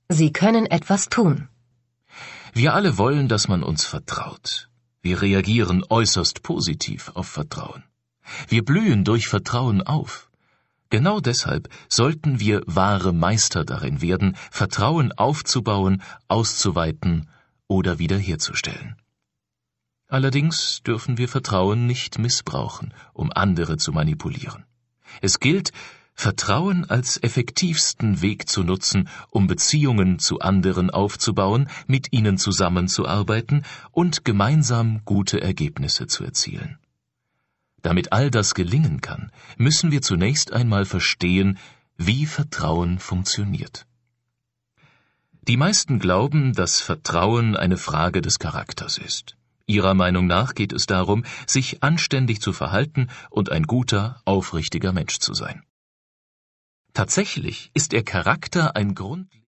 Sie können etwas tun. Wir alle wollen, dass man uns vertraut. Wir reagieren äußerst positiv auf Vertrauen. Wir blühen durch Vertrauen auf. Genau deshalb sollten wir wahre Meister darin werden, Vertrauen aufzubauen, auszuweiten oder wiederherzustellen. Allerdings dürfen wir Vertrauen nicht missbrauchen, um andere zu manipulieren. Es gilt, Vertrauen als effektivsten Weg zu nutzen, um Beziehungen zu anderen aufzubauen, mit ihnen zusammenzuarbeiten und gemeinsam gute Ergebnisse zu erzielen. Damit all das gelingen kann, müssen wir zunächst einmal verstehen, wie Vertrauen funktioniert. Die meisten glauben, dass Vertrauen eine Frage des Charakters ist. Ihrer Meinung nach geht es darum, sich anständig zu verhalten und ein guter, aufrichtiger Mensch zu sein. Tatsächlich ist der Charakter ein